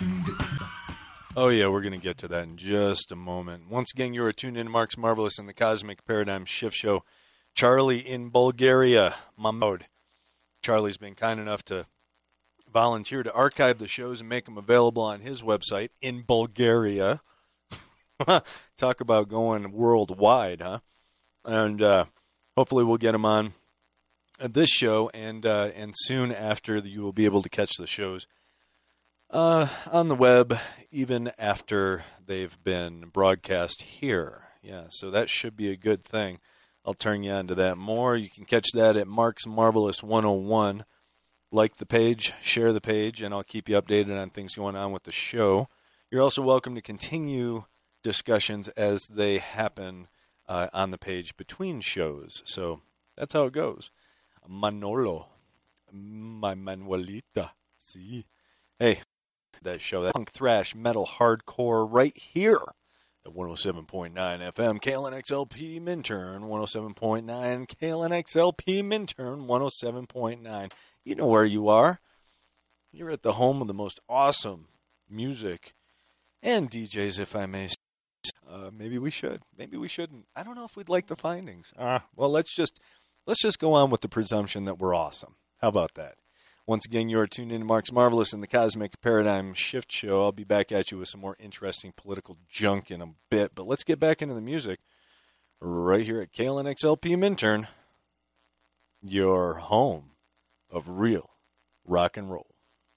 Oh, yeah, we're going to get to that in just a moment. Once again, you are tuned in to Mark's Marvelous and the Cosmic Paradigm Shift Show. Charlie in Bulgaria, Mahmoud. Charlie's been kind enough to volunteer to archive the shows and make them available on his website in Bulgaria. Talk about going worldwide, huh? And hopefully we'll get him on this show, and soon after you will be able to catch the shows on the web, even after they've been broadcast here. Yeah, so that should be a good thing. I'll turn you on to that more. You can catch that at Mark's Marvelous 101. Like the page, share the page, and I'll keep you updated on things going on with the show. You're also welcome to continue discussions as they happen on the page between shows. So that's how it goes. Manolo, my Manuelita. See? Hey, that show, that punk thrash metal hardcore right here at 107.9 FM, KLNXLP Minturn, 107.9, KLNXLP Minturn, 107.9. You know where you are. You're at the home of the most awesome music and DJs, if I may say. Maybe we should. Maybe we shouldn't. I don't know if we'd like the findings. Well, let's just go on with the presumption that we're awesome. How about that? Once again, you are tuned in to Mark's Marvelous and the Cosmic Paradigm Shift Show. I'll be back at you with some more interesting political junk in a bit, but let's get back into the music right here at KLNXLP Minturn, your home of real rock and roll.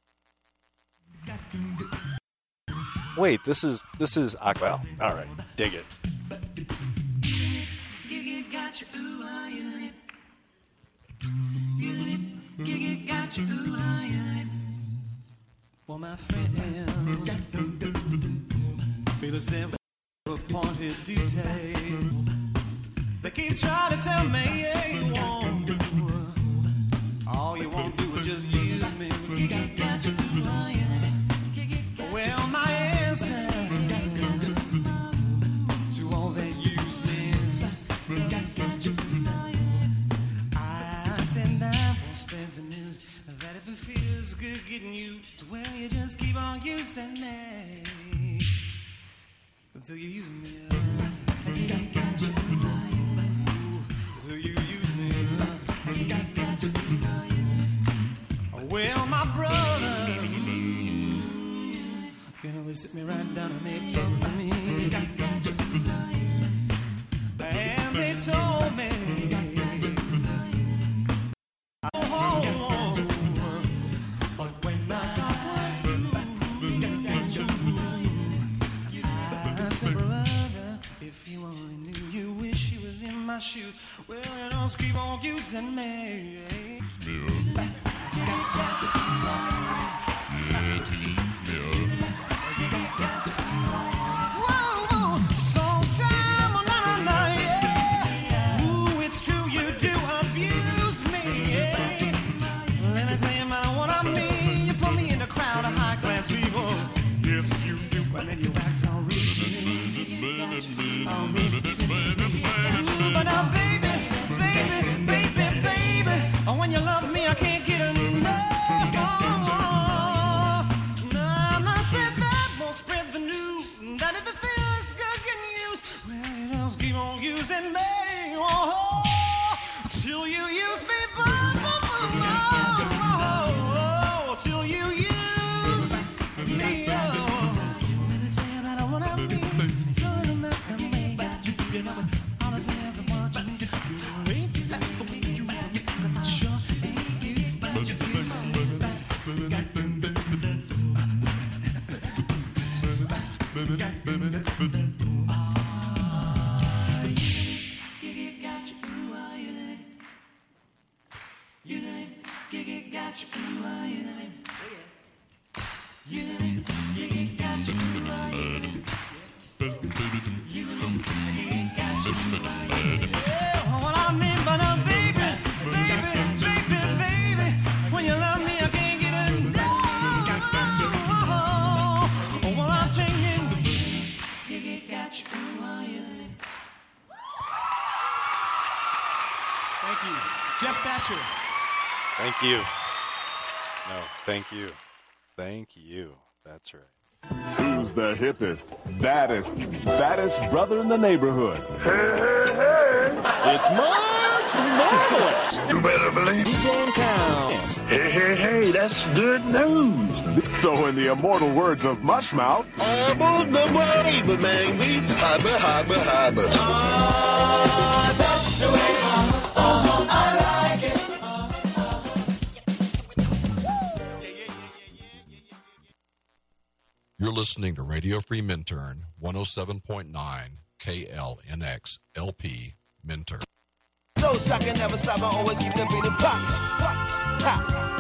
Wait, this is well, all right, dig it. Well, my friends feel as if appointed detail. They keep trying to tell me all you want to do is just use me. Well, my answer to all that use me is I said I won't spread the news that if it feels good getting used, well, you just keep on using me until you use me. Until you use me. Well, my brother, you know, they sit me right down and they talk to me. And they told me, but when my talk was through, I said, brother, if you only knew, you wish you was in my shoes. Well, you don't keep on using me. And then you act all but now, baby, when you love me, I can't get enough. No, I said that won't spread the news. That if it feels good, getting used, well, you just keep on using me. Till you use me, till you use me. Thank you. No, thank you. Thank you. That's right. Who's the hippest, baddest, fattest brother in the neighborhood? It's Mark's Marvelous. You better believe. DJ in town. Hey, that's good news. So in the immortal words of Mushmouth, I'm on the way, but baby, hibber. That's the way I like it. You're listening to Radio Free Minturn, 107.9 KLNX LP Minturn. So I can never stop, I always keep the beat in pop. Ha,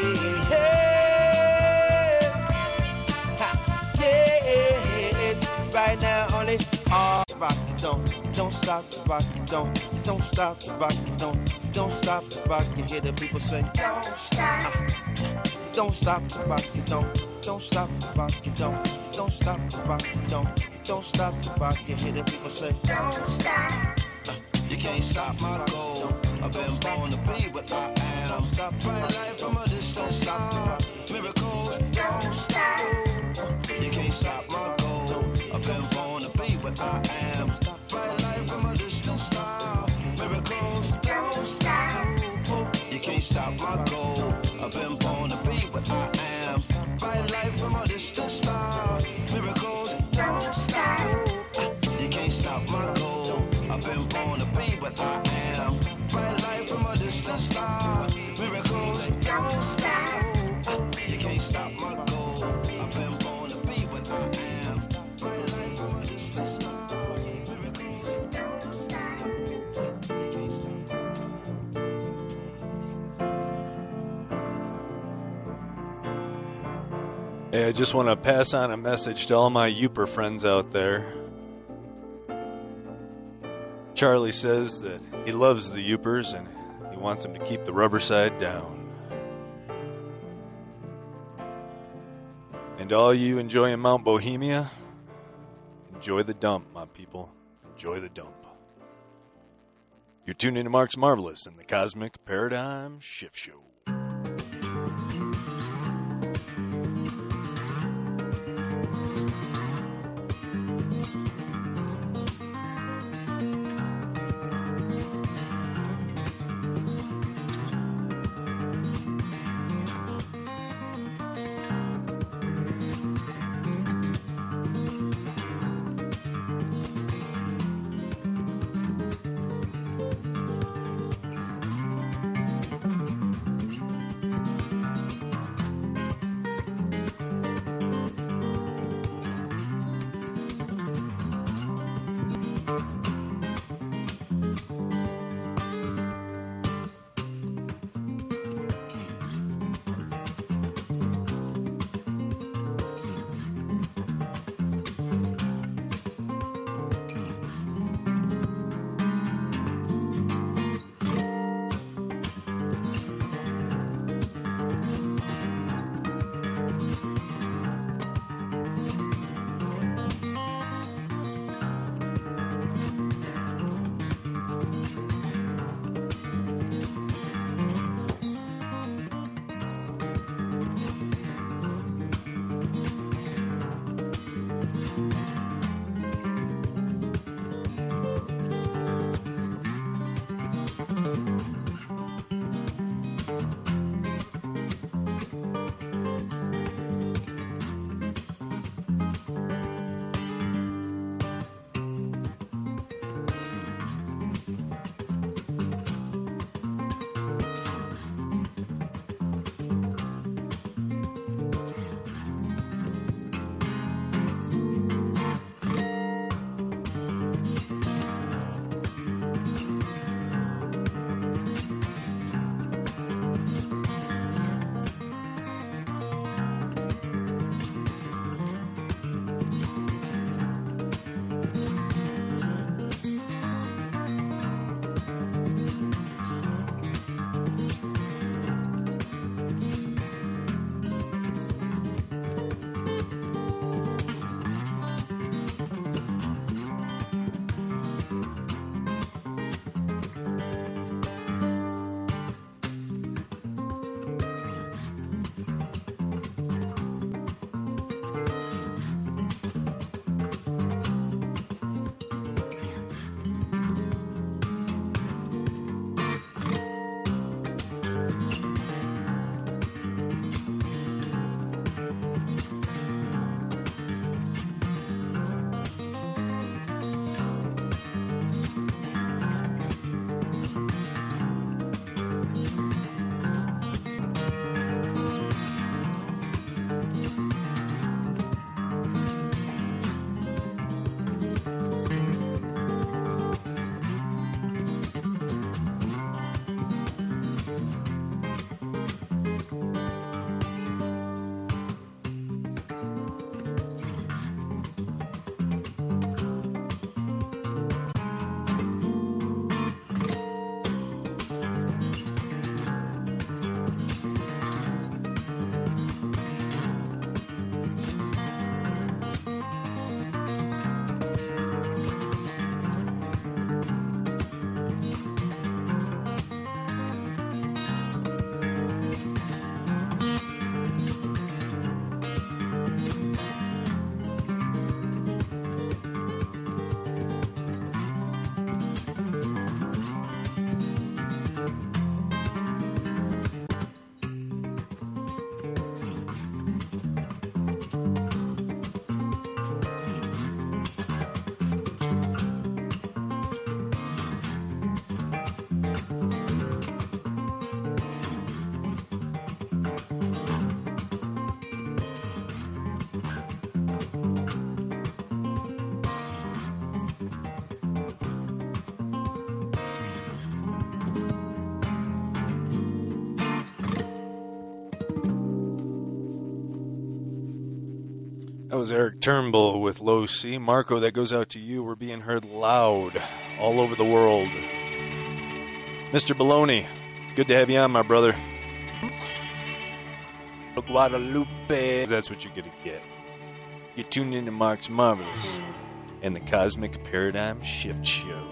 yes, right now only rock it, don't stop the rock it, don't stop the rock it, don't stop the rock it. Hear the people say, don't stop. Don't stop the rock it, don't stop the rock it, don't stop the rock it, don't stop the rock it. Hear the people say, don't stop. You can't stop my goal. I've been born to be what I am. Don't stop bright light from a distance. Star. Miracles, don't stop. You can't stop my goal. I've been born to be what I am. Bright light from a distance. Star. Miracles, don't stop. You can't stop my goal. I've been born to be what I am. Bright light from a distant star. Miracles, don't stop. You can't stop my goal. I've been born to be what I am. Bright light from a distant star. Miracles, don't stop. You can't stop my goal. I've been born to be what I am. Bright light from a distant star. Miracles, don't stop. You can't stop. Hey, I just want to pass on a message to all my Youper friends out there. Charlie says that he loves the Youpers and he wants them to keep the rubber side down. And all you enjoying Mount Bohemia, enjoy the dump, my people. Enjoy the dump. You're tuned into Mark's Marvelous and the Cosmic Paradigm Shift Show. That was Eric Turnbull with Low C. Marco, that goes out to you. We're being heard loud all over the world. Mr. Baloney, good to have you on, my brother. Guadalupe. That's what you're going to get. You're tuned into Mark's Marvelous and the Cosmic Paradigm Shift Show.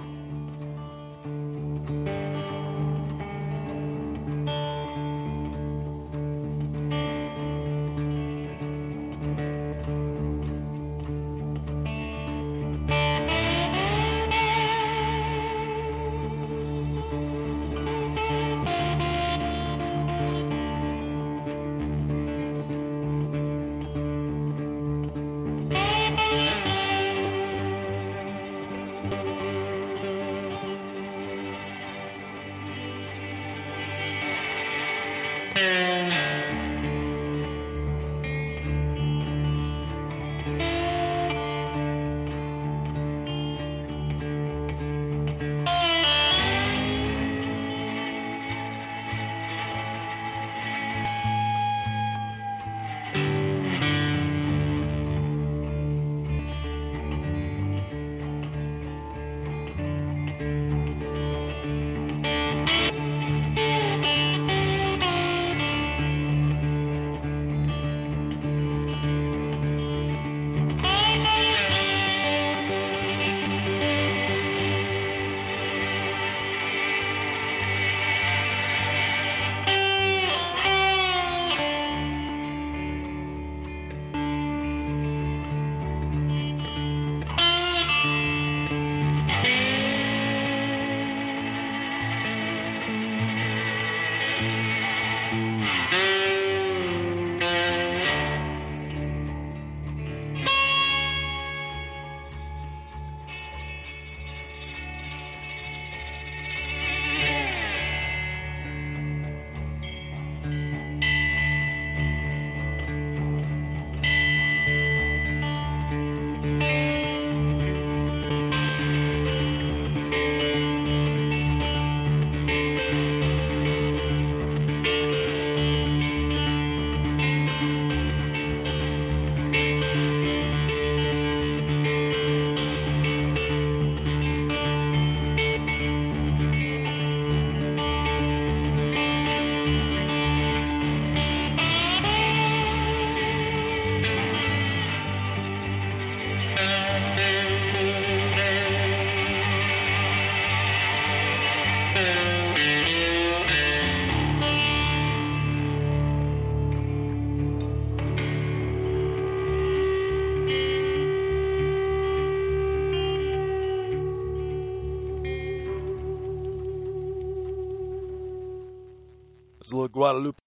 It's a little Guadalupe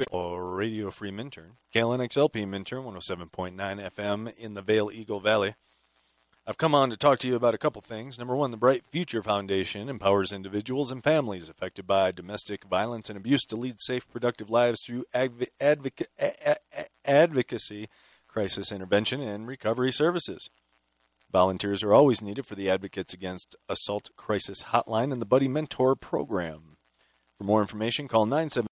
or Radio Free Minturn. KLNXLP Minturn, 107.9 FM in the Vail Eagle Valley. I've come on to talk to you about a couple things. Number one, the Bright Future Foundation empowers individuals and families affected by domestic violence and abuse to lead safe, productive lives through advocacy, crisis intervention, and recovery services. Volunteers are always needed for the Advocates Against Assault Crisis Hotline and the Buddy Mentor Program. For more information, call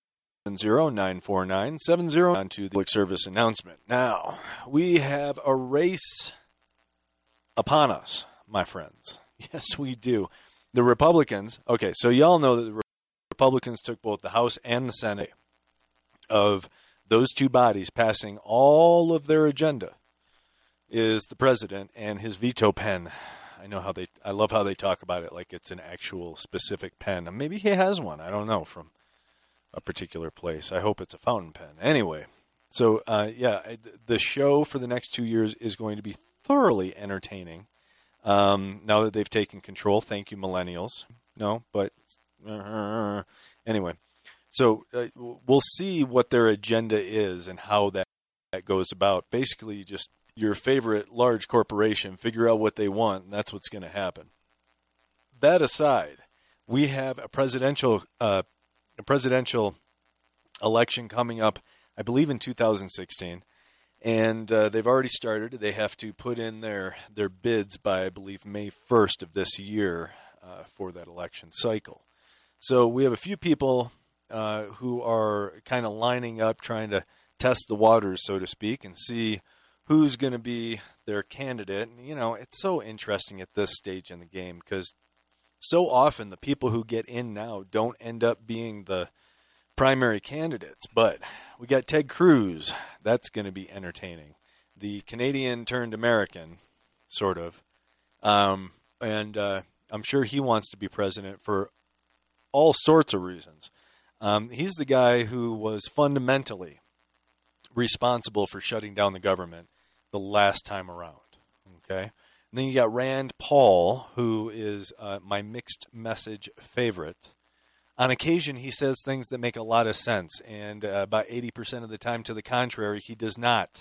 970-949-70 on to the public service announcement. Now, we have a race upon us, my friends. Yes, we do. The Republicans, okay, so y'all know that the Republicans took both the House and the Senate of those two bodies passing all of their agenda is the president and his veto pen. I love how they talk about it like it's an actual specific pen. Maybe he has one. I don't know, from a particular place. I hope it's a fountain pen. Anyway, so the show for the next 2 years is going to be thoroughly entertaining. Now that they've taken control, thank you, millennials. No, but anyway, so we'll see what their agenda is and how that goes about. Basically, just your favorite large corporation, figure out what they want, and that's what's going to happen. That aside, we have a presidential election coming up, I believe in 2016, and they've already started. They have to put in their bids by, I believe, May 1st of this year for that election cycle. So we have a few people who are kind of lining up, trying to test the waters, so to speak, and see who's going to be their candidate. And, it's so interesting at this stage in the game because so often the people who get in now don't end up being the primary candidates. But we got Ted Cruz. That's going to be entertaining. The Canadian turned American, sort of. And I'm sure he wants to be president for all sorts of reasons. He's the guy who was fundamentally responsible for shutting down the government the last time around. Okay? And then you got Rand Paul, who is my mixed message favorite. On occasion, he says things that make a lot of sense, and about 80% of the time, to the contrary, he does not.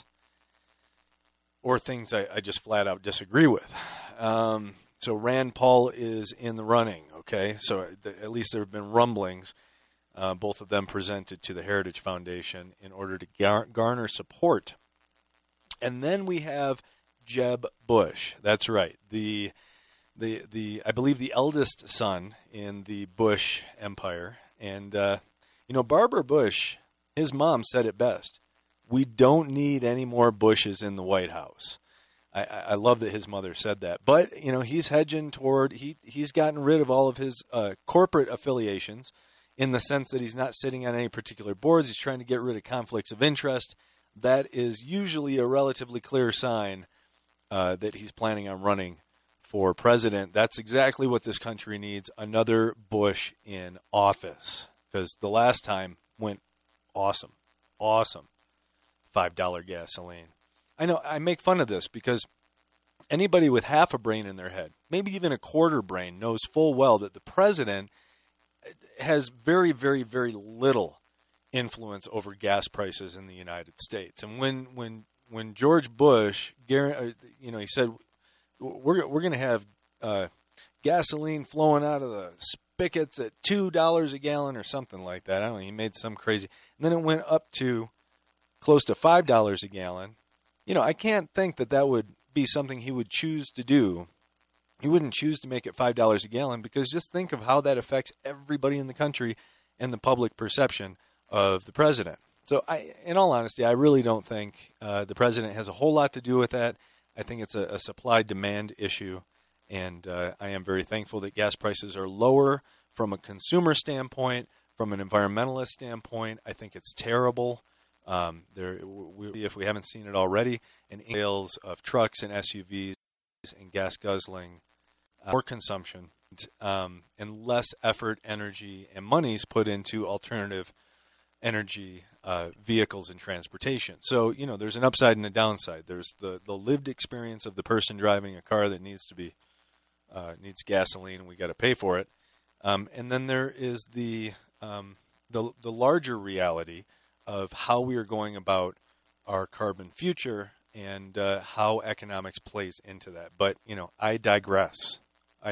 Or things I just flat out disagree with. So Rand Paul is in the running, okay? So at least there have been rumblings, both of them presented to the Heritage Foundation in order to garner support. And then we have Jeb Bush. That's right. The I believe the eldest son in the Bush empire. And, Barbara Bush, his mom said it best. We don't need any more Bushes in the White House. I love that his mother said that. But, he's hedging toward, he's gotten rid of all of his corporate affiliations in the sense that he's not sitting on any particular boards. He's trying to get rid of conflicts of interest. That is usually a relatively clear sign that he's planning on running for president. That's exactly what this country needs, another Bush in office. Because the last time went awesome. $5 gasoline. I know I make fun of this because anybody with half a brain in their head, maybe even a quarter brain, knows full well that the president has very, very, very little influence over gas prices in the United States. And when George Bush, he said, we're going to have gasoline flowing out of the spigots at $2 a gallon or something like that. I don't know. He made some crazy. And then it went up to close to $5 a gallon. I can't think that would be something he would choose to do. He wouldn't choose to make it $5 a gallon because just think of how that affects everybody in the country and the public perception of the president. So in all honesty, I really don't think the president has a whole lot to do with that. I think it's a supply-demand issue, and I am very thankful that gas prices are lower from a consumer standpoint, from an environmentalist standpoint. I think it's terrible. If we haven't seen it already, in sales of trucks and SUVs and gas guzzling, more consumption, and less effort, energy, and monies put into alternative energy vehicles and transportation. So, there's an upside and a downside. There's the lived experience of the person driving a car that needs gasoline, and we got to pay for it. And then there is the larger reality of how we are going about our carbon future and how economics plays into that. But, I digress. I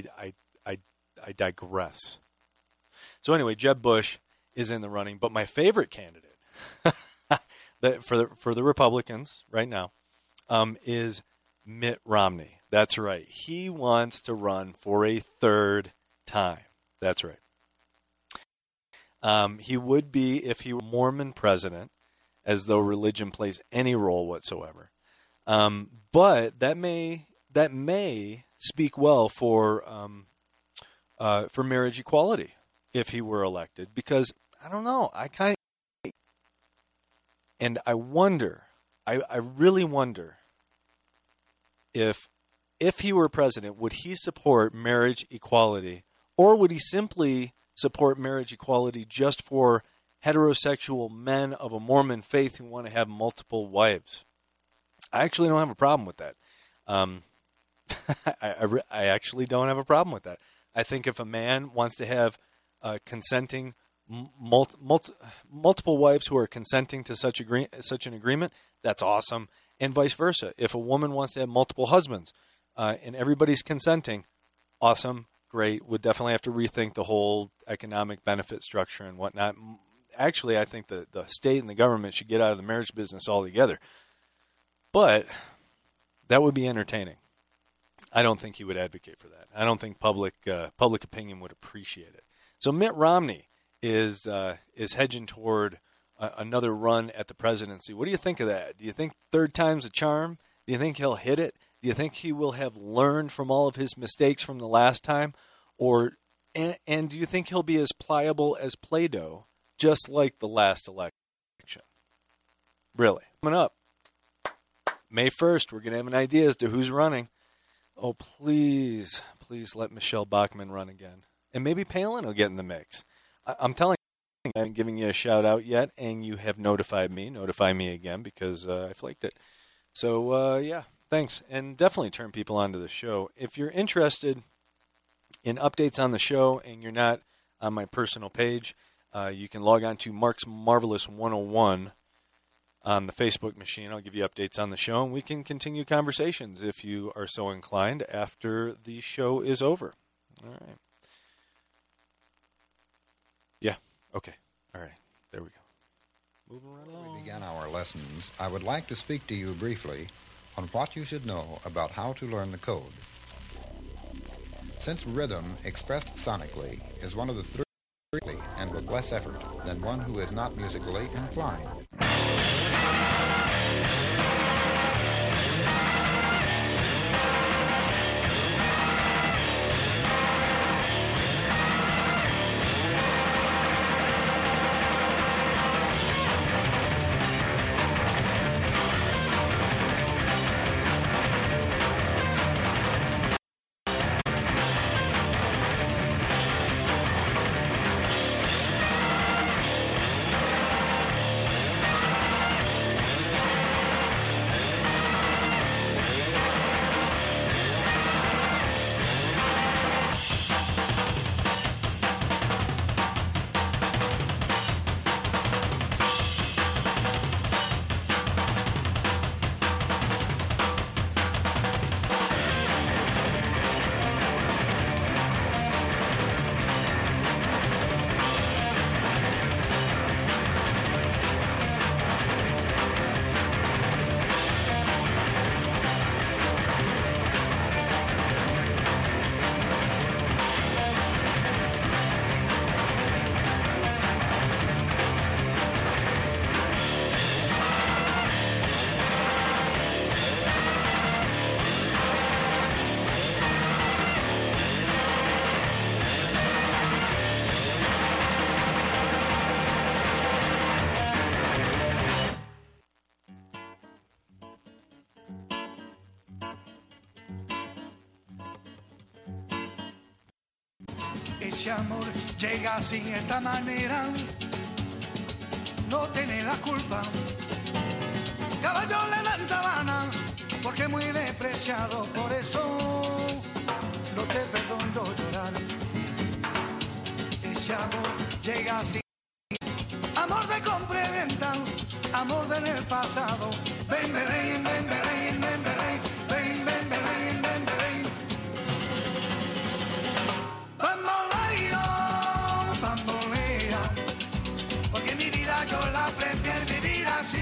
digress. So anyway, Jeb Bush is in the running, but my favorite candidate for the Republicans right now is Mitt Romney. That's right. He wants to run for a third time. That's right. He would be if he were Mormon president, as though religion plays any role whatsoever. But that may speak well for marriage equality if he were elected, because I don't know. I wonder. I really wonder if he were president, would he support marriage equality, or would he simply support marriage equality just for heterosexual men of a Mormon faith who want to have multiple wives? I actually don't have a problem with that. I actually don't have a problem with that. I think if a man wants to have consenting multiple wives who are consenting to such an agreement, that's awesome. And vice versa. If a woman wants to have multiple husbands and everybody's consenting, awesome, great. Would definitely have to rethink the whole economic benefit structure and whatnot. Actually, I think the state and the government should get out of the marriage business altogether. But that would be entertaining. I don't think he would advocate for that. I don't think public opinion would appreciate it. So Mitt Romney is hedging toward another run at the presidency. What do you think of that? Do you think third time's a charm? Do you think he'll hit it? Do you think he will have learned from all of his mistakes from the last time? And do you think he'll be as pliable as Play-Doh, just like the last election? Really? Coming up, May 1st, we're going to have an idea as to who's running. Oh, please let Michelle Bachmann run again. And maybe Palin will get in the mix. I'm telling you, I haven't given you a shout-out yet, and you have notified me. Notify me again because I flaked it. So, yeah, thanks. And definitely turn people onto the show. If you're interested in updates on the show and you're not on my personal page, you can log on to Mark's Marvelous 101 on the Facebook machine. I'll give you updates on the show, and we can continue conversations if you are so inclined after the show is over. All right. Yeah. Okay. All right. There we go. Moving right along. Before we begin our lessons, I would like to speak to you briefly on what you should know about how to learn the code. Since rhythm, expressed sonically, is one of the three, and with less effort than one who is not musically inclined. Ese amor llega así, esta manera, no tiene la culpa. Caballo le dan sabana, porque es muy despreciado, por eso no te perdono llorar. Ese amor llega así, amor de compra y venta, amor del el pasado. Ven, ven, ven, ven, ven, ven, ven, ven, ven, ven, ven, ven, ven. Porque mi vida yo la prefiero vivir así.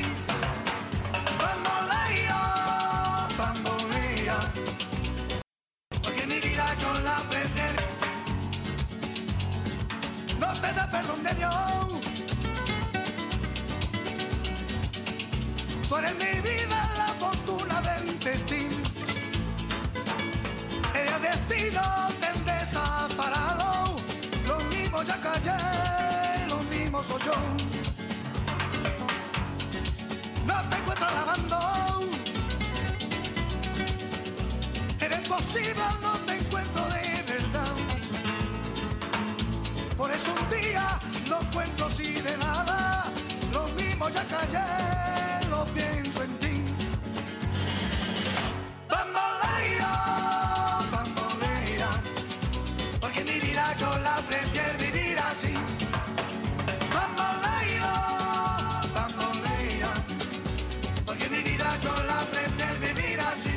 Bambolea, porque mi vida yo la prefiero. No te da perdón de Dios. Tú eres mi vida, la fortuna del destino. El destino te desaparado. Lo mismo ya callé, lo mismo soy yo. No te encuentro lavando. Eres posible, no te encuentro de verdad. Por eso un día no encuentro así de nada. Lo mismo ya callé, lo pienso en ti. Bambolea, bambolea, porque mi vida yo la prefiero vivir así. Bambolea, bambolea, porque mi vida yo la prefiero vivir así.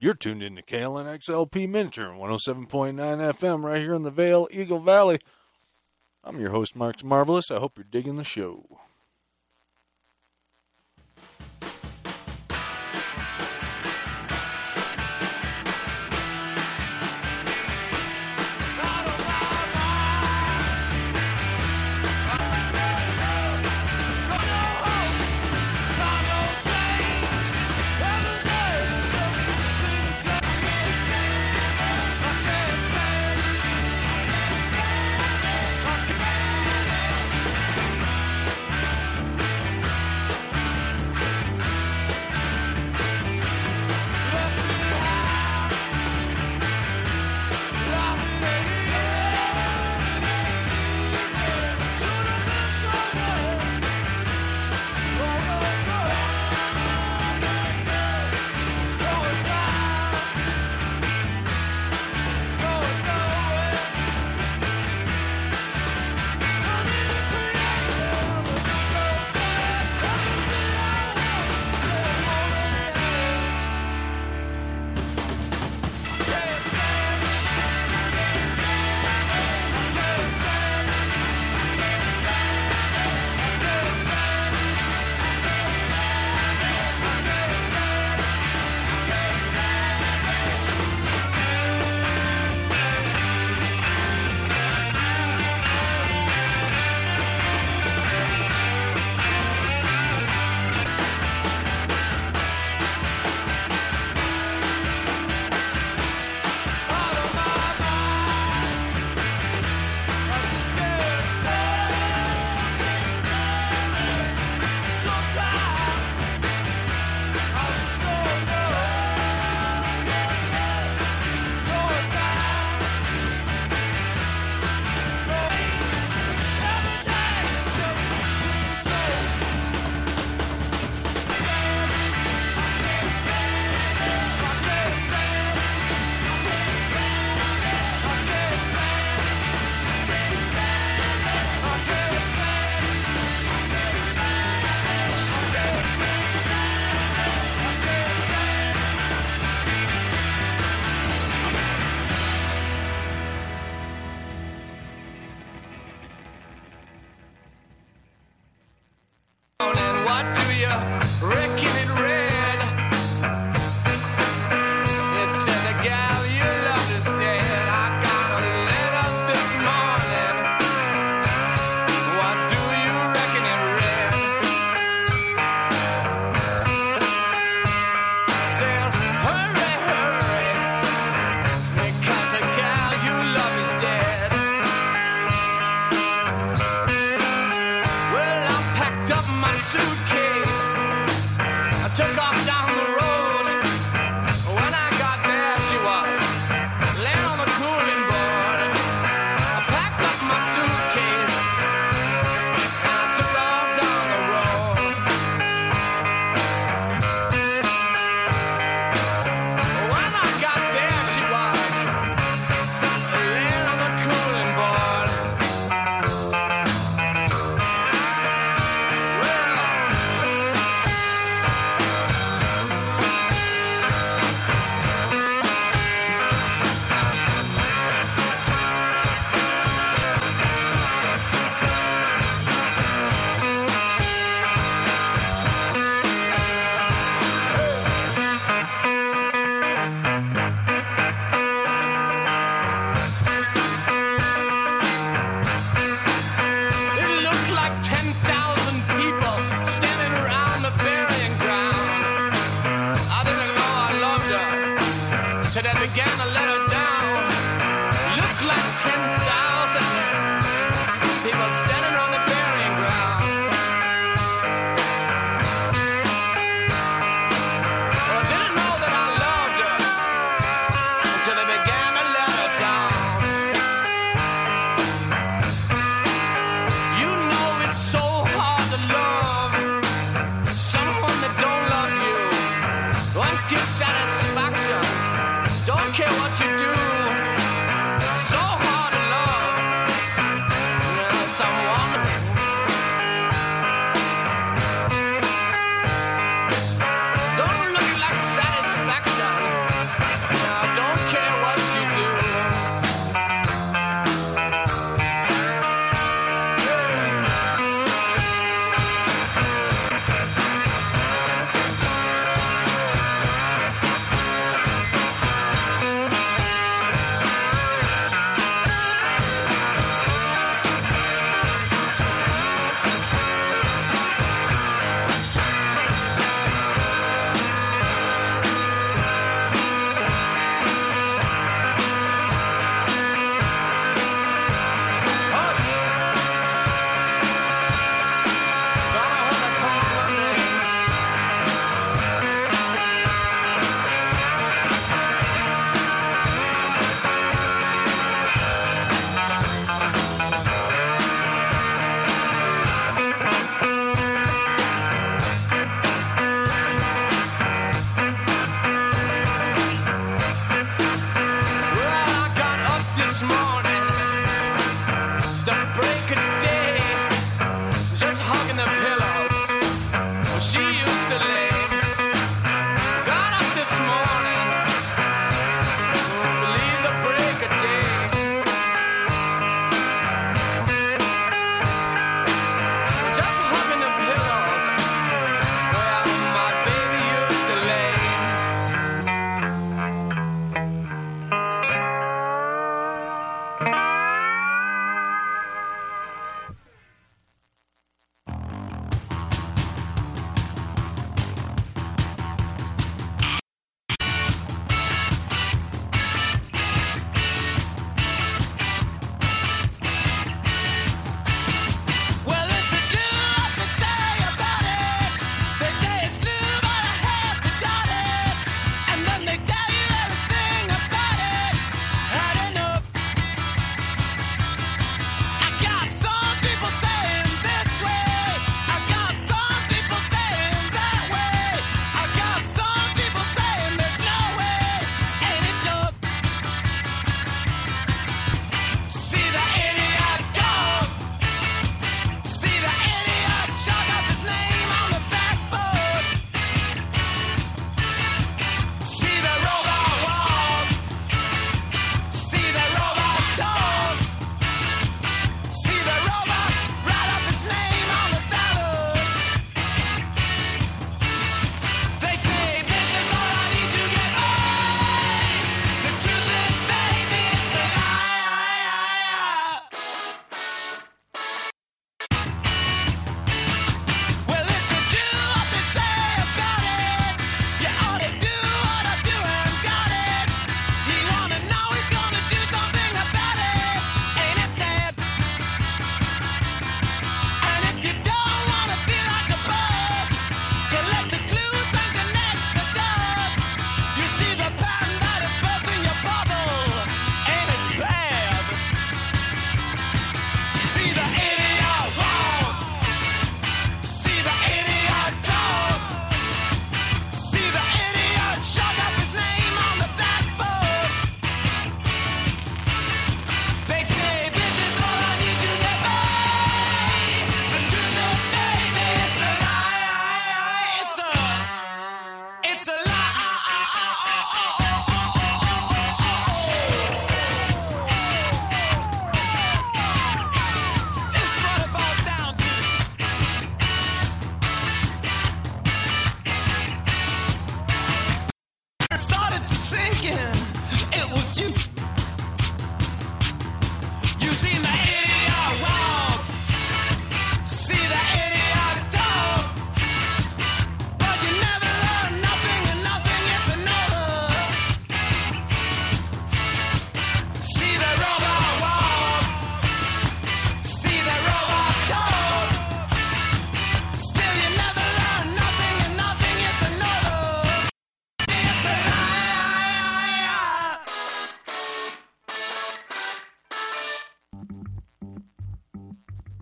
You're tuned in to KLNXLP Minturn 107.9 FM right here in the Vale, Eagle Valley. I'm your host, Mark's Marvelous. I hope you're digging the show.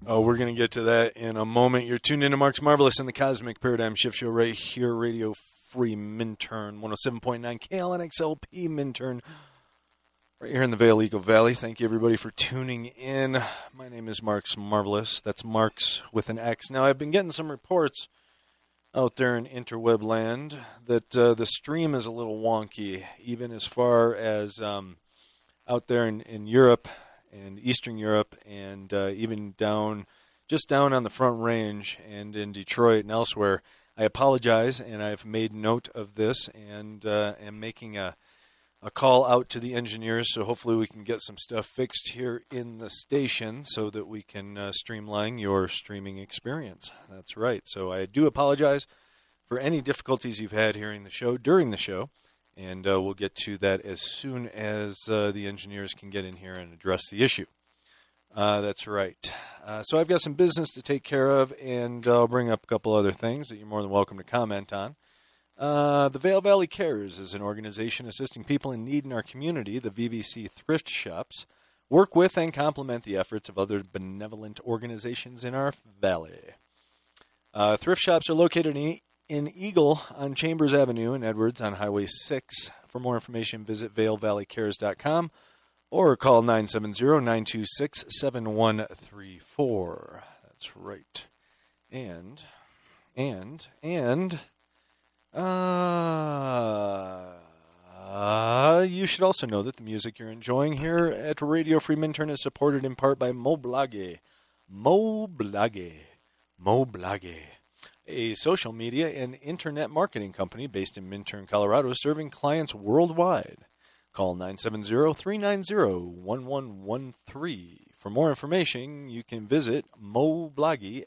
Oh, we're going to get to that in a moment. You're tuned into Mark's Marvelous and the Cosmic Paradigm Shift Show right here, Radio Free Minturn, 107.9 KLNXLP Minturn, right here in the Vail Eagle Valley. Thank you, everybody, for tuning in. My name is Mark's Marvelous. That's Mark's with an X. Now, I've been getting some reports out there in interweb land that the stream is a little wonky, even as far as out there in Europe and Eastern Europe, and even just down on the Front Range and in Detroit and elsewhere. I apologize, and I've made note of this, and am making a call out to the engineers, so hopefully we can get some stuff fixed here in the station so that we can streamline your streaming experience. That's right. So I do apologize for any difficulties you've had hearing the show during the show, and we'll get to that as soon as the engineers can get in here and address the issue. That's right. So I've got some business to take care of, and I'll bring up a couple other things that you're more than welcome to comment on. The Vail Valley Cares is an organization assisting people in need in our community. The VVC thrift shops work with and complement the efforts of other benevolent organizations in our valley. Thrift shops are located in Eagle on Chambers Avenue and Edwards on Highway 6. For more information, visit vailvalleycares.com or call 970-926-7134. That's right. And you should also know that the music you're enjoying here at Radio Free Minturn is supported in part by Moblage, a social media and internet marketing company based in Minturn, Colorado, serving clients worldwide. Call 970-390-1113. For more information, you can visit Mobloggy,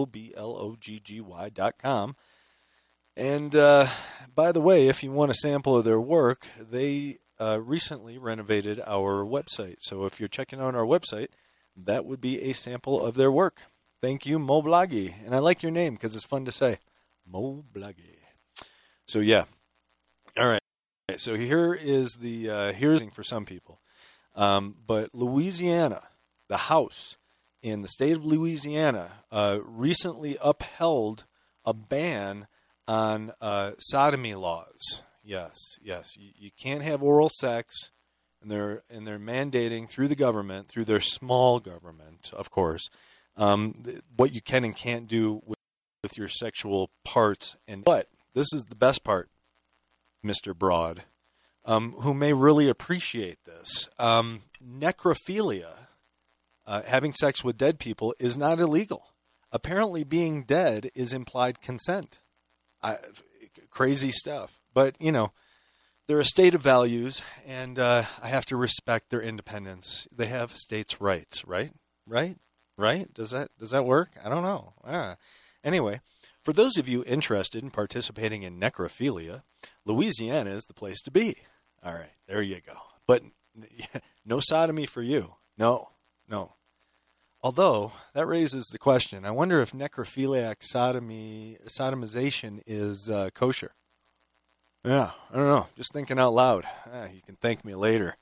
mobloggy.com. And by the way, if you want a sample of their work, they recently renovated our website. So if you're checking out our website, that would be a sample of their work. Thank you, Mobloggy. And I like your name because it's fun to say. Mobloggy. So yeah. All right. So here is here's for some people. But Louisiana, the House in the state of Louisiana, recently upheld a ban on sodomy laws. Yes. You can't have oral sex, and they're mandating through the government, through their small government, of course, what you can and can't do with your sexual parts. But this is the best part, Mr. Broad, who may really appreciate this. Necrophilia, having sex with dead people, is not illegal. Apparently being dead is implied consent. Crazy stuff. But, they're a state of values, and I have to respect their independence. They have states' rights, right? Right? Does that work? I don't know. Anyway, for those of you interested in participating in necrophilia, Louisiana is the place to be. All right, there you go. But no sodomy for you. No. Although, that raises the question, I wonder if necrophiliac sodomization is kosher. Yeah, I don't know. Just thinking out loud. You can thank me later.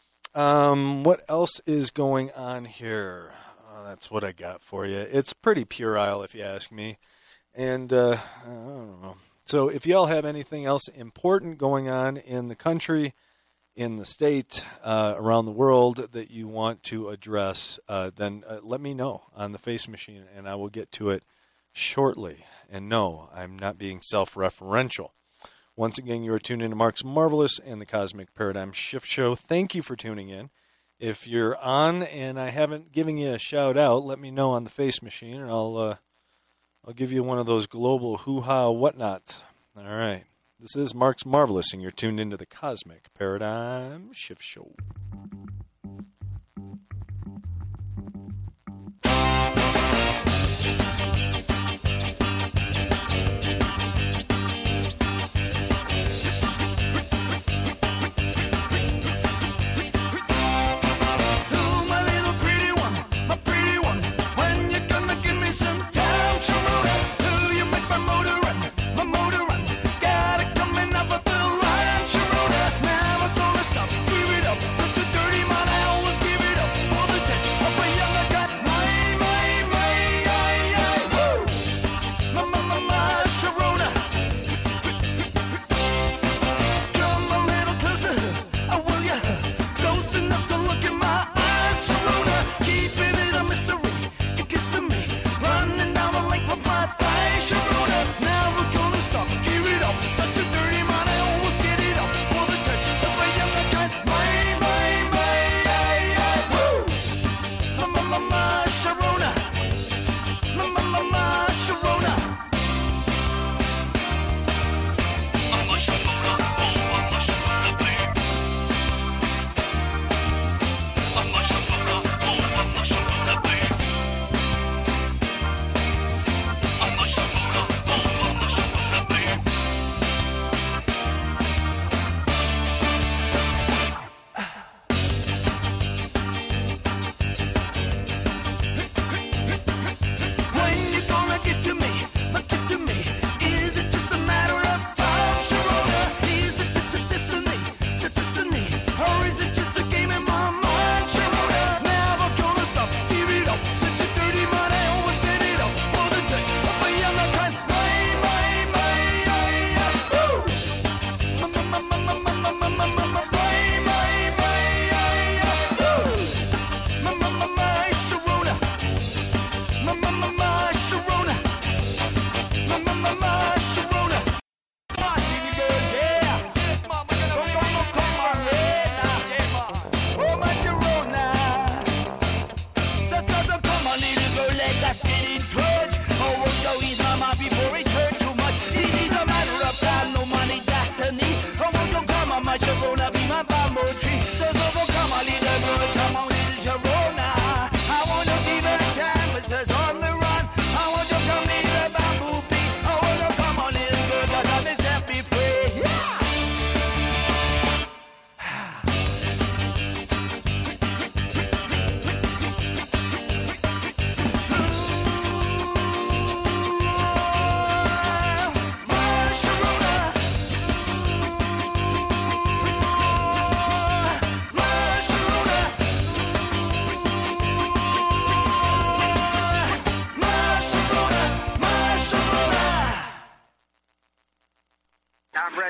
What else is going on here? Oh, that's what I got for you. It's pretty puerile, if you ask me. And, I don't know. So if y'all have anything else important going on in the country, in the state, around the world that you want to address, then let me know on the Face Machine, and I will get to it shortly. And no, I'm not being self-referential. Once again, you are tuned into Mark's Marvelous and the Cosmic Paradigm Shift Show. Thank you for tuning in. If you're on and I haven't given you a shout-out, let me know on the Face Machine, and I'll give you one of those global hoo-ha whatnots. All right. This is Mark's Marvelous, and you're tuned into the Cosmic Paradigm Shift Show. Dirty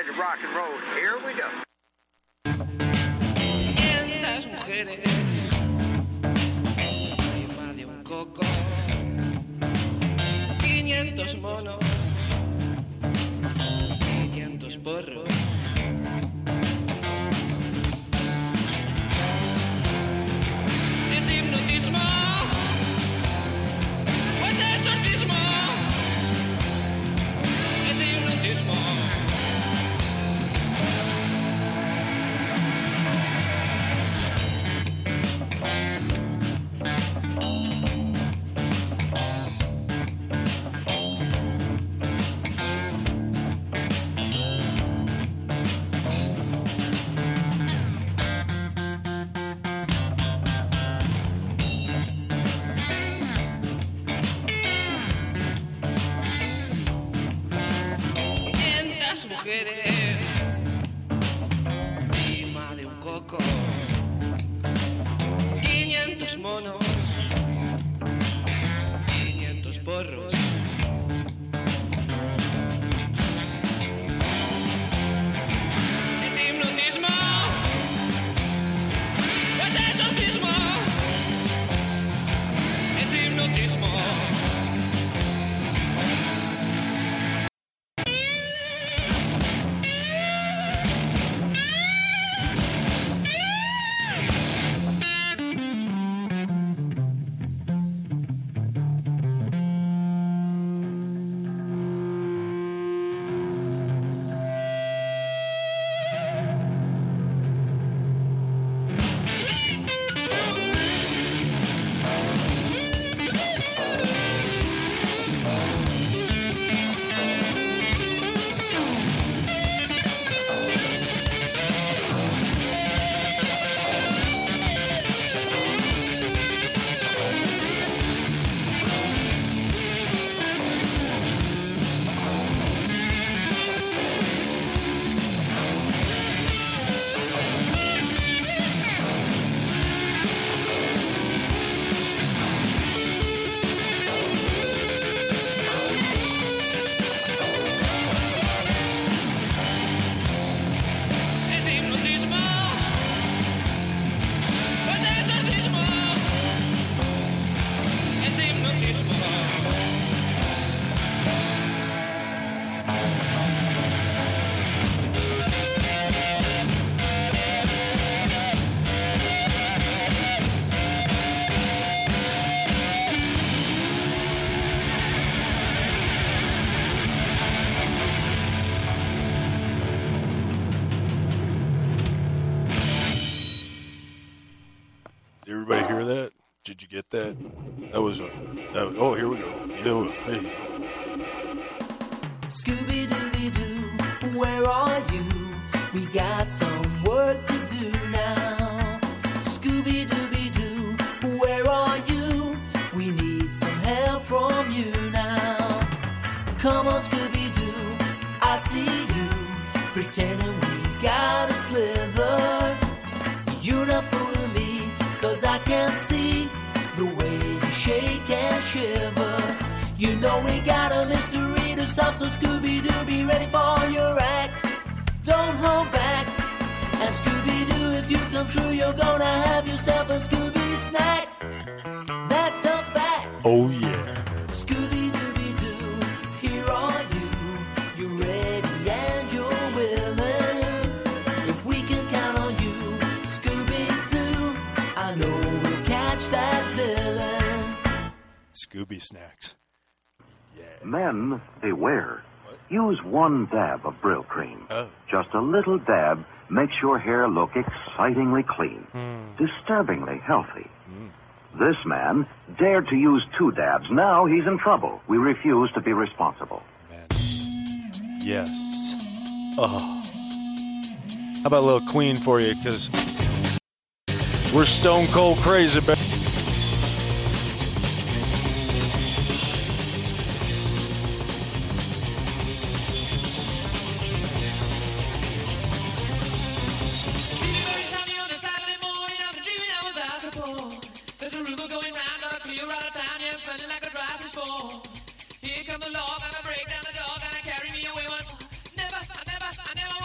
ready to rock and roll. Here we go. Las mujeres, encima de un coco, 500 monos, 500 porros. Es hipnotismo, pues es exorcismo, es hipnotismo. Mujeres, encima de un coco, 500 monos, 500 porros. Es hipnotismo, pues es exorcismo, es hipnotismo. Everybody hear that? Did you get that? That was oh, here we go. Hey. Scooby-Dooby-Doo, where are you? We got some work to do now. Scooby-Dooby-Doo, where are you? We need some help from you now. Come on, Scooby-Doo, I see you, pretending we got a slither. You're not fooling me, 'cause I can see the way you shake and shiver. You know we got a mystery to solve, so Scooby-Doo, be ready for your act. Don't hold back. And Scooby-Doo, if you come true, you're gonna have yourself a Scooby snack. That's a fact. Oh yeah. Scooby-Dooby-Doo, here are you. You're ready and you're willing. If we can count on you, Scooby-Doo, I know we'll catch that villain. Scooby snacks. Yeah. Men, beware. Use one dab of Brill Cream. Oh. Just a little dab makes your hair look excitingly clean, disturbingly healthy. This man dared to use 2 dabs. Now he's in trouble. We refuse to be responsible. Man. Yes. Oh. How about a little Queen for you? Because we're stone cold crazy about Here come the law, gonna break down the door, gonna carry me away once. I never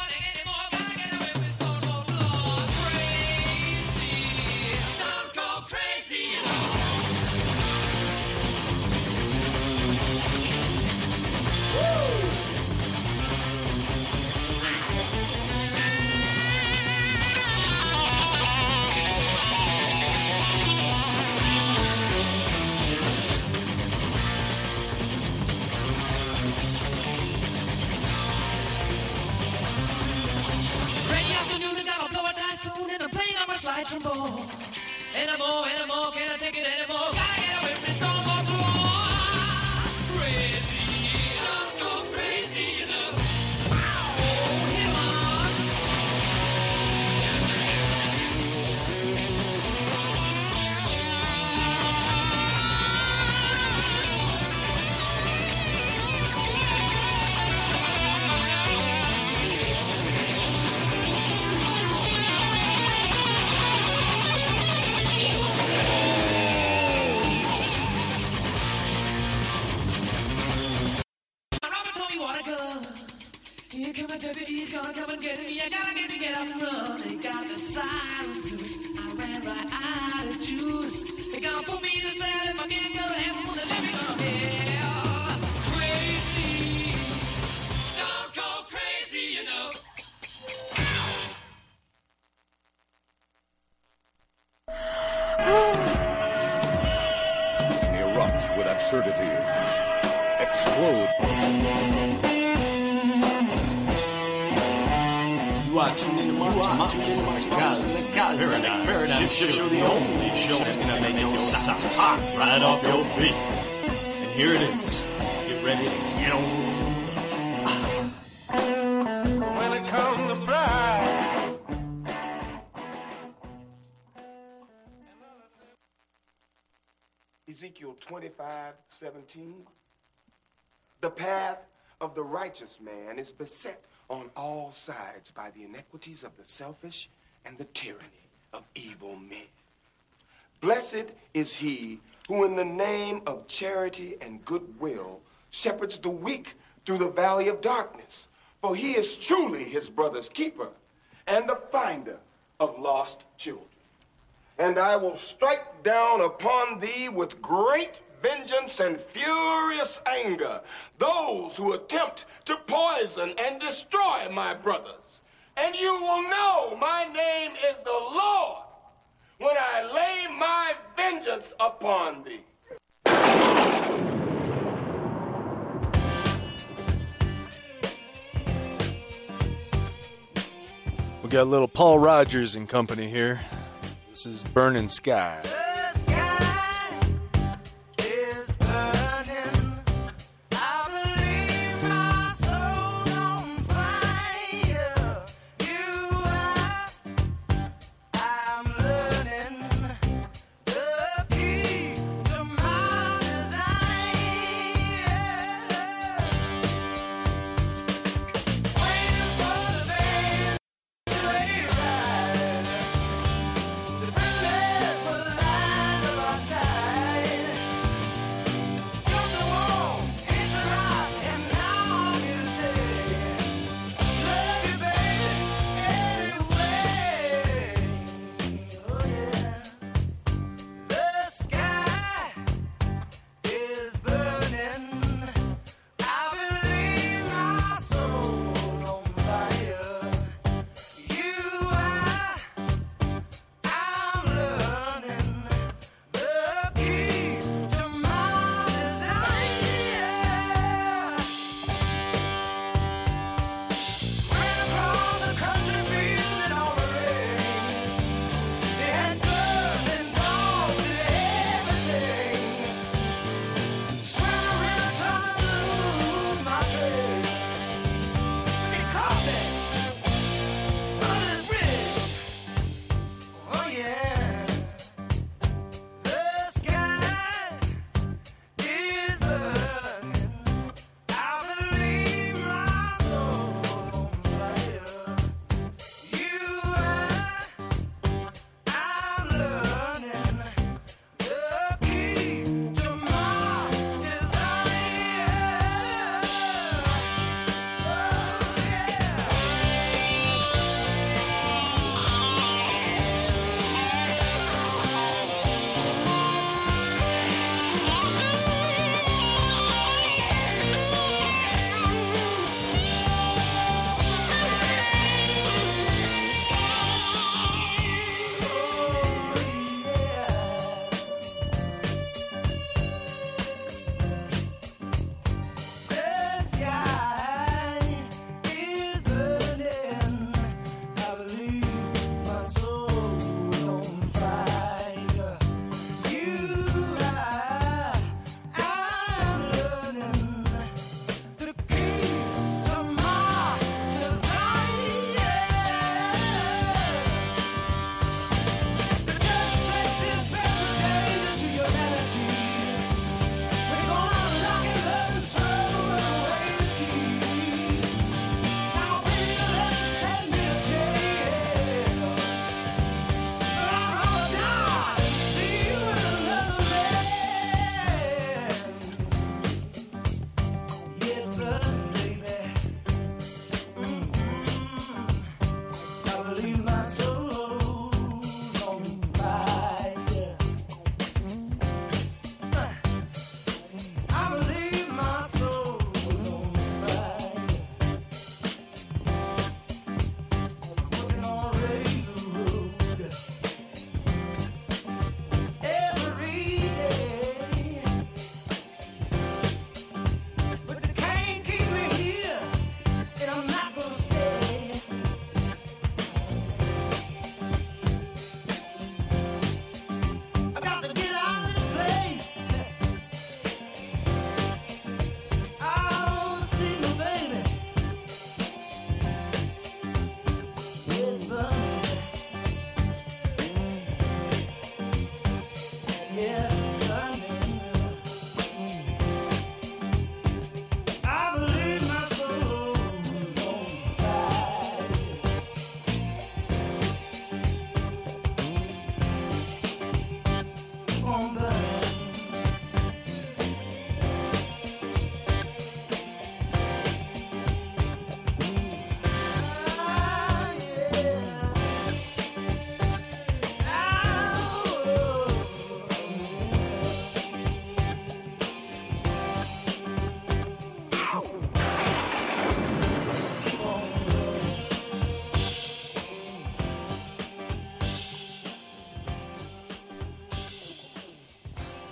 some more. Anymore, can I take it anymore? Gotta get away from this storm or crazy, don't go crazy, you know. Here come the deputies, gonna come and get me. You gotta get me, get up and run. They got the sirens loose. I ran right out of juice. They gonna put me in a cell if I can't go to heaven. They let me go to hell. Crazy, stone cold crazy, you know. Erupts with absurdities. Explode. Watching in the March Paradigm Show, the only show that's gonna make your socks hot right off your feet. And here it is. Get ready to get on. When it comes to fly. Ezekiel 25:17. The path of the righteous man is beset on all sides by the iniquities of the selfish and the tyranny of evil men. Blessed is he who in the name of charity and goodwill shepherds the weak through the valley of darkness, for he is truly his brother's keeper and the finder of lost children. And I will strike down upon thee with great vengeance and furious anger those who attempt to poison and destroy my brothers. And you will know my name is the Lord when I lay my vengeance upon thee. We got little Paul Rogers and company here. This is Burning Sky. For life.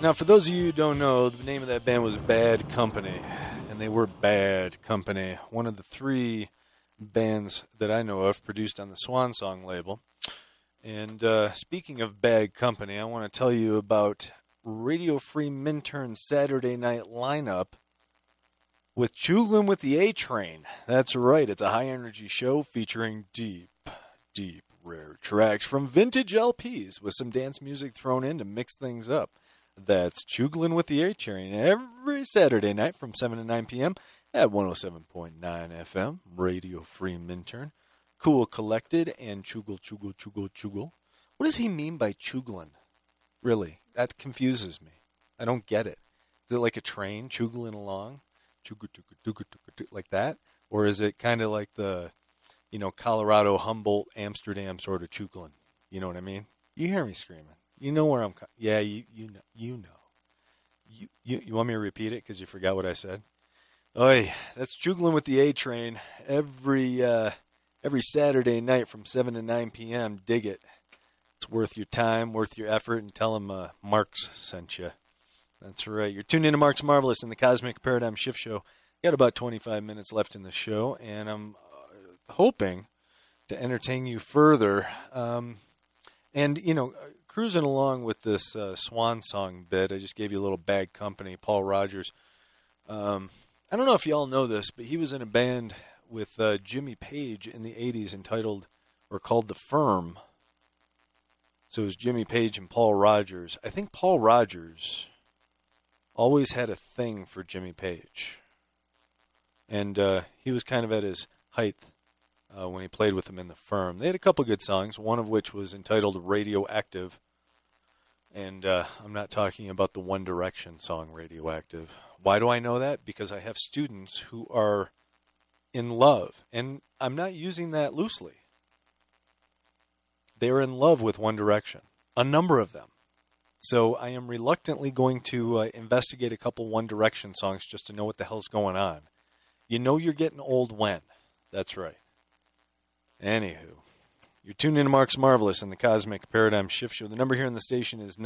Now, for those of you who don't know, the name of that band was Bad Company, and they were Bad Company, one of the 3 bands that I know of produced on the Swan Song label. And speaking of Bad Company, I want to tell you about Radio Free Mintern's Saturday night lineup with Chuglin with the A-Train. That's right, it's a high-energy show featuring deep, rare tracks from vintage LPs with some dance music thrown in to mix things up. That's Chuglin with the A-Train every Saturday night from 7 to 9 p.m. at 107.9 FM, Radio Free Mintern. Cool Collected and Chugle. What does he mean by Chuglin? Really, that confuses me. I don't get it. Is it like a train chuggling along? Like that? Or is it kind of like the, Colorado, Humboldt, Amsterdam sort of chuggling? You know what I mean? You hear me screaming. You know where I'm... Yeah, you know. You want me to repeat it because you forgot what I said? Oi, that's Chuglin with the A-Train every Saturday night from 7 to 9 p.m. Dig it. It's worth your time, worth your effort, and tell them Marks sent you. That's right. You're tuned into Mark's Marvelous in the Cosmic Paradigm Shift Show. Got about 25 minutes left in the show, and I'm hoping to entertain you further. Cruising along with this Swan Song bit, I just gave you a little Bad Company, Paul Rogers. I don't know if you all know this, but he was in a band with Jimmy Page in the 80s called The Firm. So it was Jimmy Page and Paul Rogers. I think Paul Rogers always had a thing for Jimmy Page. And he was kind of at his height when he played with him in The Firm. They had a couple good songs, one of which was entitled Radioactive. And I'm not talking about the One Direction song Radioactive. Why do I know that? Because I have students who are in love. And I'm not using that loosely. They're in love with One Direction. A number of them. So I am reluctantly going to investigate a couple One Direction songs just to know what the hell's going on. You know you're getting old when. That's right. Anywho, you're tuned into Mark's Marvelous in the Cosmic Paradigm Shift Show. The number here on the station is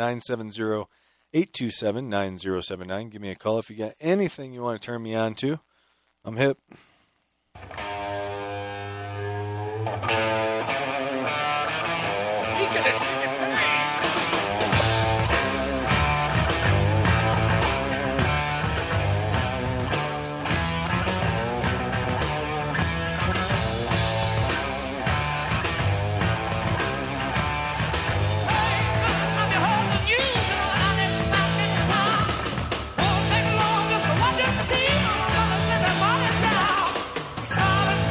970-827-9079. Give me a call if you got anything you want to turn me on to. I'm hip. Won't take long, just one to see. I'm gonna send the money down. Stars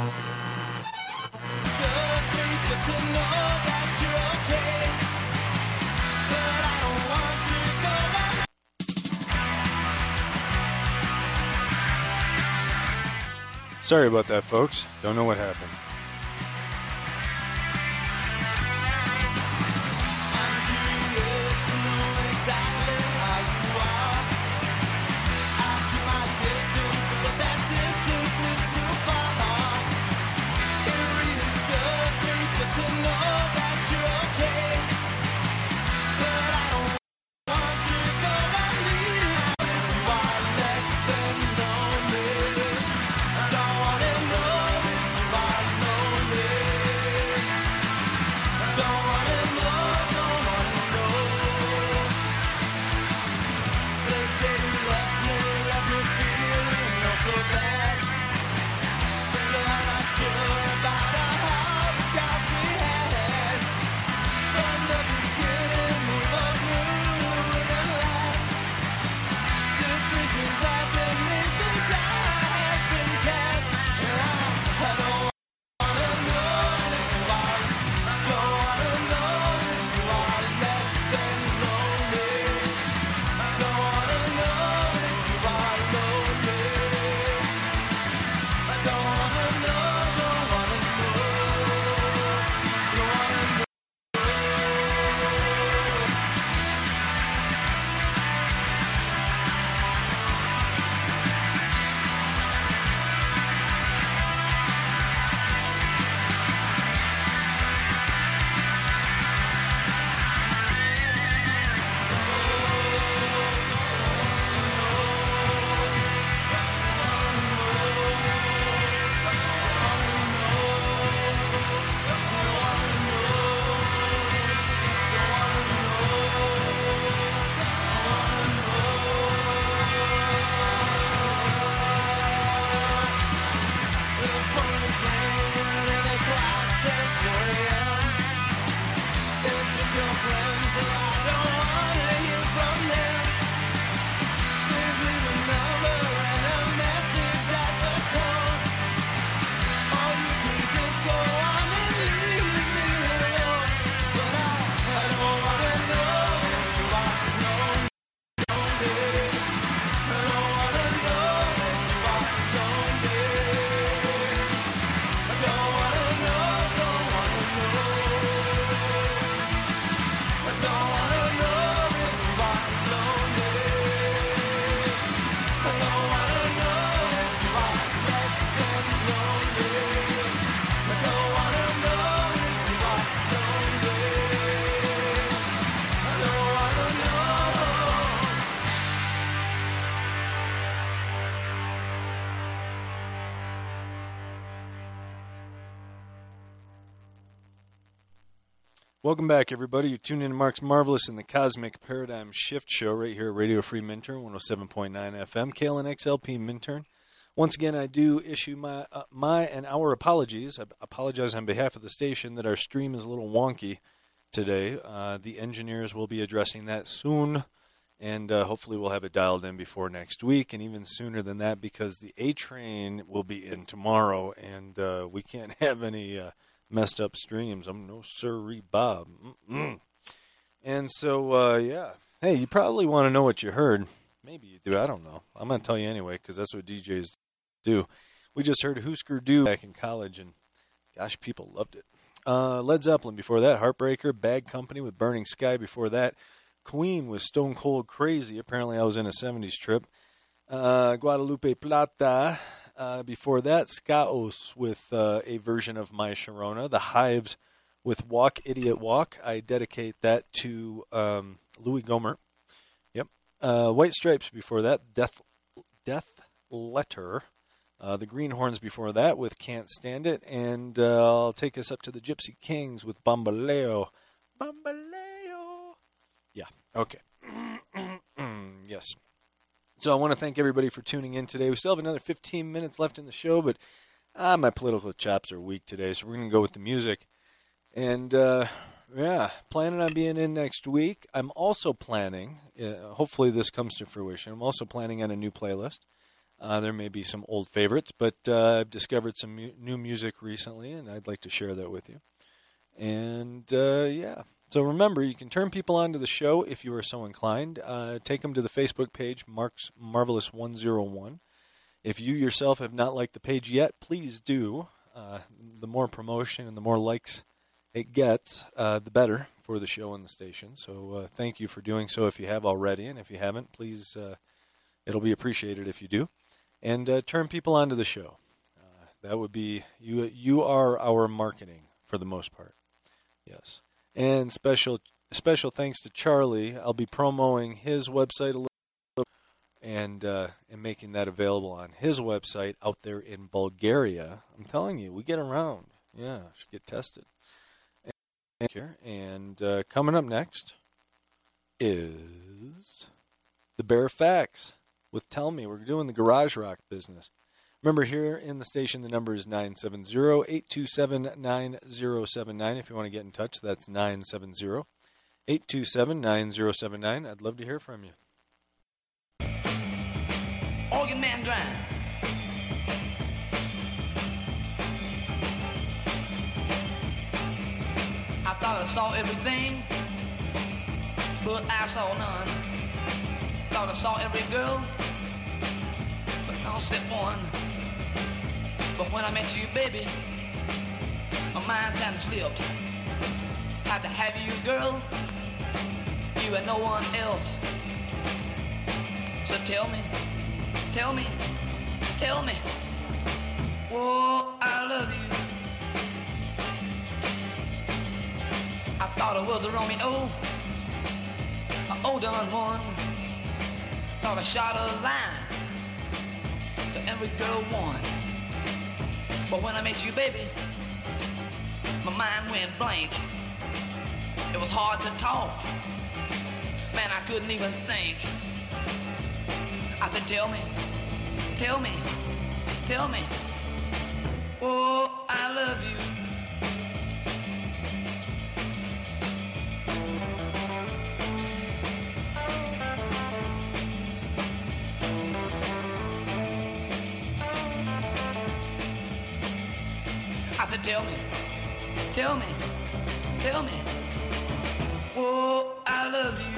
Sorry about that, folks. Don't know what happened. Welcome back, everybody. You're tuned in to Mark's Marvelous and the Cosmic Paradigm Shift Show right here at Radio Free Minturn, 107.9 FM, KLNXLP Minturn. Once again, I do issue my and our apologies. I apologize on behalf of the station that our stream is a little wonky today. The engineers will be addressing that soon, and hopefully we'll have it dialed in before next week, and even sooner than that because the A-Train will be in tomorrow, and we can't have any messed up streams. I'm no sirree, Bob. And so, yeah. Hey, you probably want to know what you heard. Maybe you do. I don't know. I'm going to tell you anyway because that's what DJs do. We just heard Husker Du back in college, and gosh, people loved it. Led Zeppelin before that. Heartbreaker. Bad Company with Burning Sky before that. Queen with Stone Cold Crazy. Apparently I was in a 70s trip. Guadalupe Plata. Before that, Skaos with a version of My Sharona. The Hives with Walk, Idiot Walk. I dedicate that to Louis Gomer. Yep. White Stripes before that. Death Letter. The Greenhorns before that with Can't Stand It. And I'll take us up to the Gypsy Kings with Bambaleo. Bambaleo. Yeah, okay. Yes. So I want to thank everybody for tuning in today. We still have another 15 minutes left in the show, but my political chops are weak today, so we're going to go with the music. And, yeah, planning on being in next week. I'm also planning, hopefully this comes to fruition, I'm also planning on a new playlist. There may be some old favorites, but I've discovered some new music recently, and I'd like to share that with you. And, yeah. So remember, you can turn people on to the show if you are so inclined. Take them to the Facebook page, Mark's Marvelous 101. If you yourself have not liked the page yet, please do. The more promotion and the more likes it gets, the better for the show and the station. So thank you for doing so if you have already. And if you haven't, please, it'll be appreciated if you do. And turn people onto the show. That would be, you are our marketing for the most part. Yes. And special thanks to Charlie. I'll be promoting his website a little and making that available on his website out there in Bulgaria. I'm telling you, we get around. Yeah, should get tested. And coming up next is the Bare Facts with Tell Me. We're doing the garage rock business. Remember, here in the station, the number is 970-827-9079. If you want to get in touch, that's 970-827-9079. I'd love to hear from you. Organ Man grind. I thought I saw everything, but I saw none. Thought I saw every girl, but not except one. But when I met you, baby, my mind's kinda slipped. Had to have you, girl, you and no one else. So tell me, oh, I love you. I thought I was a Romeo, an old done one. Thought I shot a line to every girl one. But when I met you, baby, my mind went blank. It was hard to talk. Man, I couldn't even think. I said, tell me, oh, I love you. I said, tell me, oh, I love you.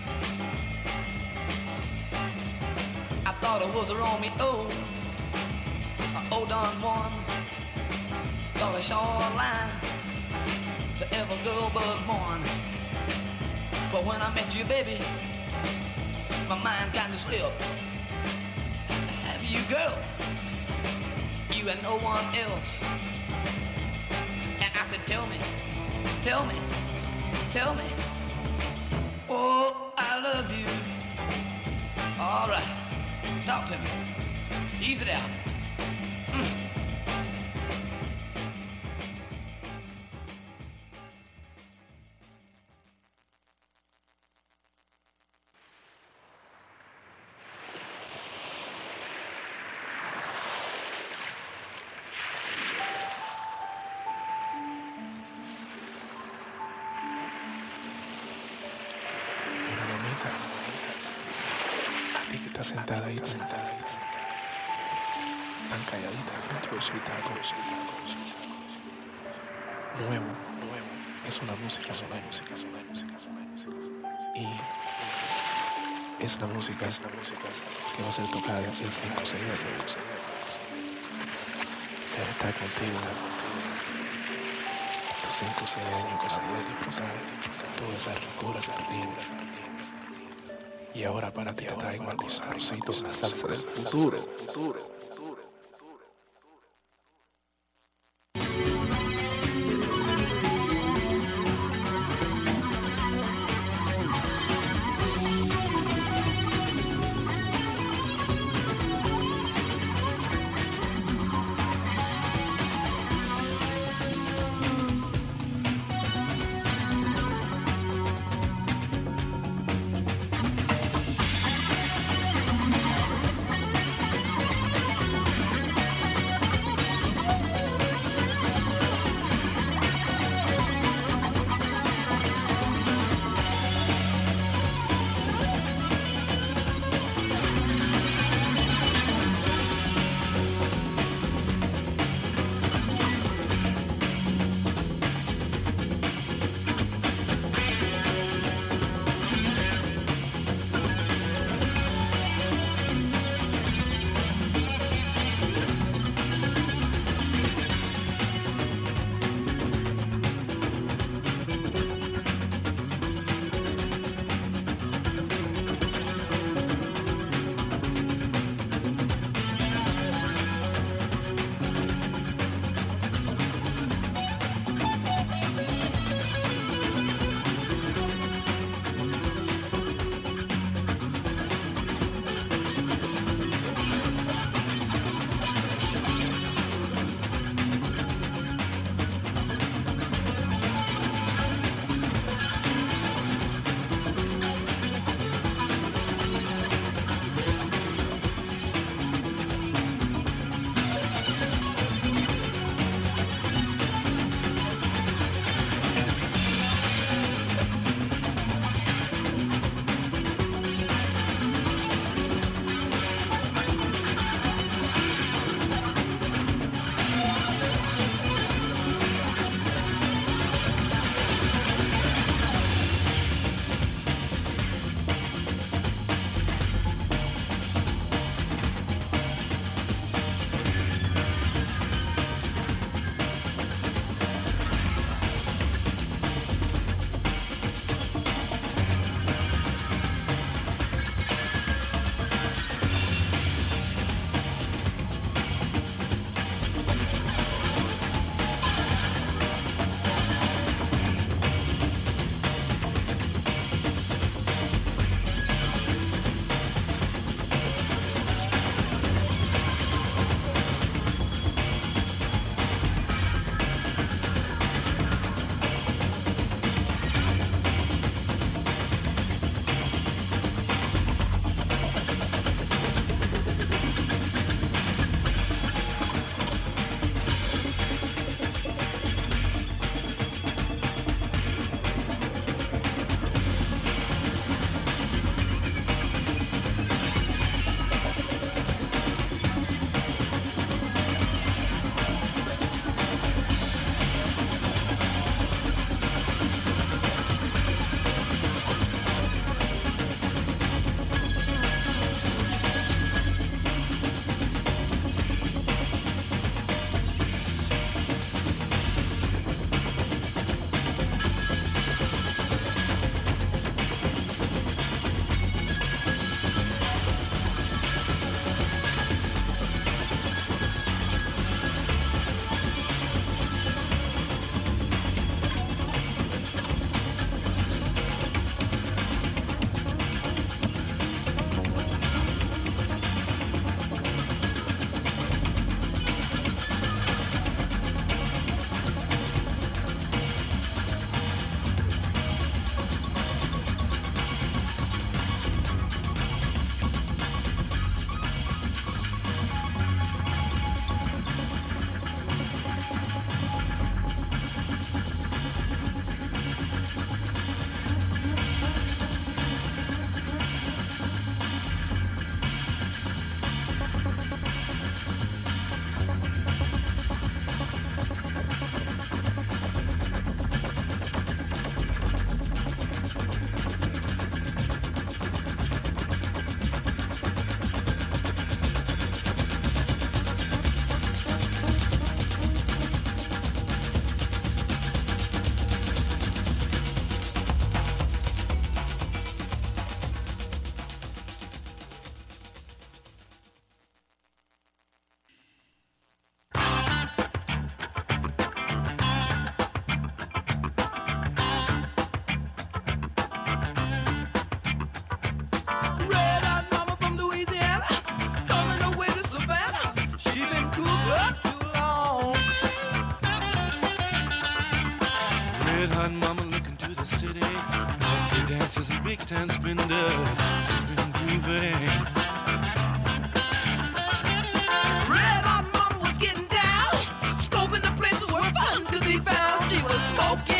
I thought I was a Romeo, an old Don Juan. Thought I saw a line to every girl but one. But when I met you, baby, my mind kinda slipped. To have you, girl, you and no one else. And I said, tell me, oh, I love you. All right, talk to me. Ease it out. Sentadita, tan calladita dentro de su taco. Nuevo, es una música nueva. Y es una música que va a ser tocada en 5 o 6 años. Quisiera estar contigo estos 5 o 6 años para poder disfrutar todas esas ricuras que tú tienes. Y ahora para ti te traigo algo sabrosito, la salsa del futuro. red-hot mama looking to the city. Sexy dancers and big time spenders. She's been grooving. Red-hot mama was getting down, scoping the places where fun could be found. She was smoking.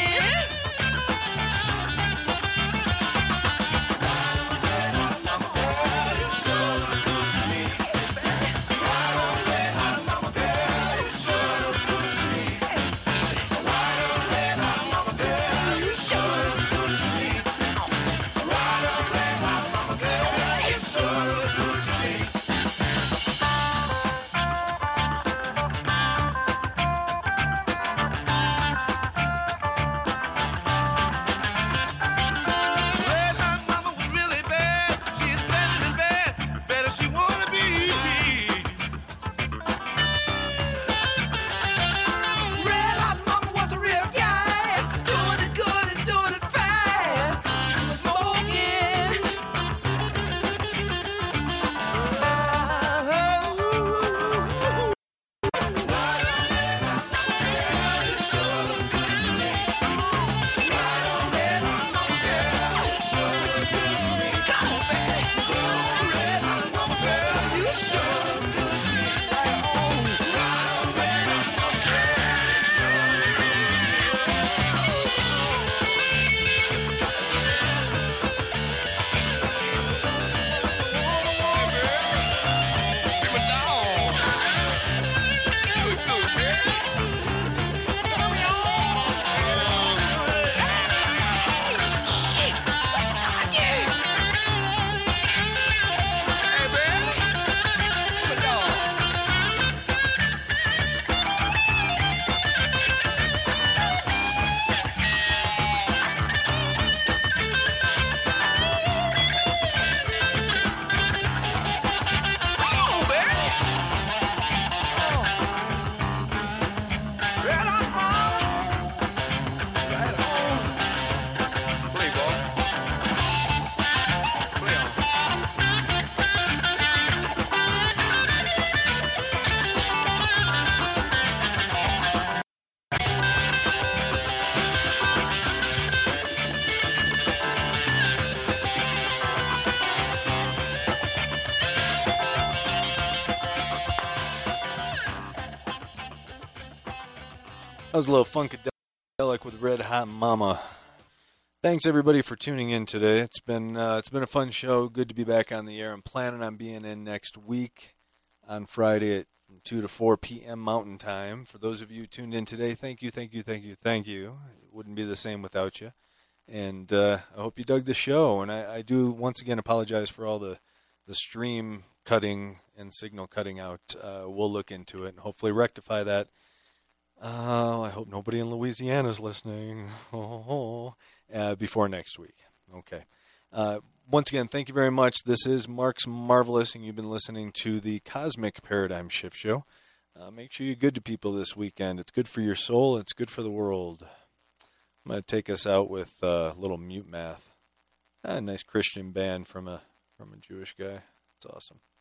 That was a little Funkadelic with Red Hot Mama. Thanks everybody for tuning in today. It's been a fun show. Good to be back on the air. I'm planning on being in next week on Friday at 2 to 4 p.m. Mountain Time. For those of you tuned in today, thank you. It wouldn't be the same without you. And I hope you dug the show. And I do once again apologize for all the stream cutting and signal cutting out. We'll look into it and hopefully rectify that. I hope nobody in Louisiana is listening before next week. Okay. Once again, thank you very much. This is Mark's Marvelous, and you've been listening to the Cosmic Paradigm Shift Show. Make sure you're good to people this weekend. It's good for your soul. It's good for the world. I'm going to take us out with a little Mute Math. A nice Christian band from a Jewish guy. It's awesome.